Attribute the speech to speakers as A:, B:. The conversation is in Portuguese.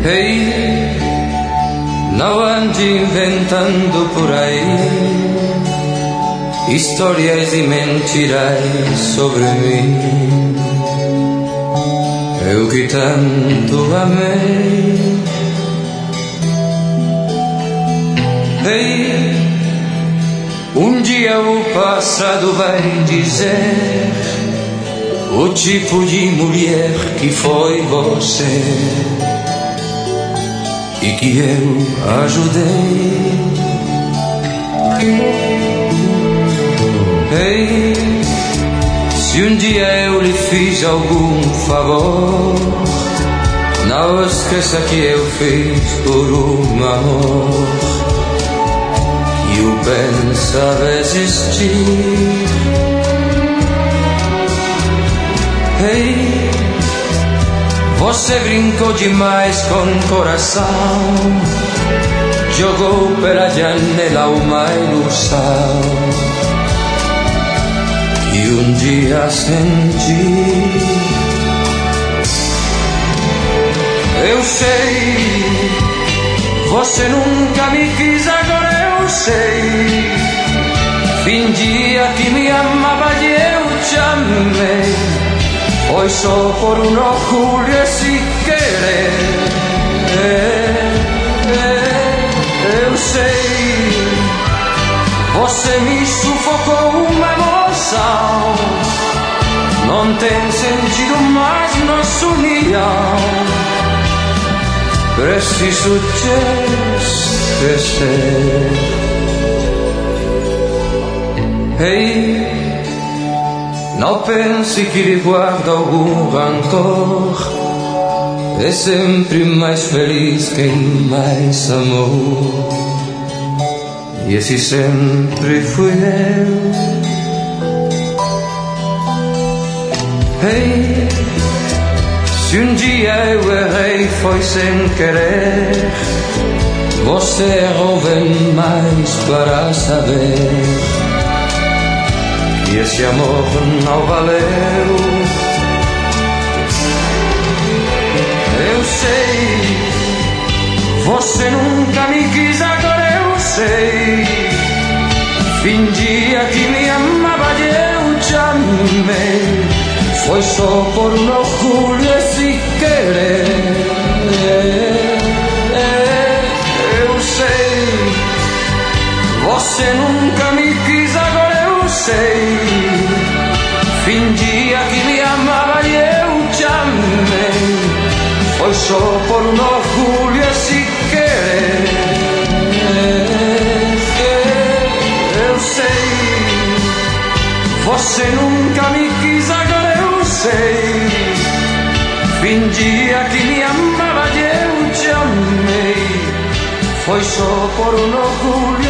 A: Ei, não ande inventando por aí histórias e mentiras sobre mim. Eu que tanto amei. Ei, um dia o passado vai dizer o tipo de mulher que foi você e que eu ajudei. Ei, se um dia eu lhe fiz algum favor, não esqueça que eu fiz por um amor que eu pensava existir. Ei, você brincou demais com o coração, jogou pela janela uma ilusão que um dia senti. Eu sei, você nunca me quis, agora eu sei. Fingia que me amava e eu te amei. Foi só por um orgulho esse querer. Eu sei, você me sufocou uma emoção. Não tem sentido mais nossa união. Preciso te esquecer. Ei, não pense que lhe guardo algum rancor. É sempre mais feliz quem mais amou, e esse sempre fui eu. Ei, se um dia eu errei foi sem querer, você errou bem mais para saber que esse amor não valeu. Eu sei, você nunca me quis, agora eu sei. Fingia que me amava e eu te amei. Foi só por um orgulho esse querer. Eu sei, você nunca me quis, agora eu sei. Fingia que me amava e eu te amei. Foi só por um orgulho esse querer. Eu sei, você nunca me quis, agora eu sei. Fingia que me amava e eu te amei. Foi só por um orgulho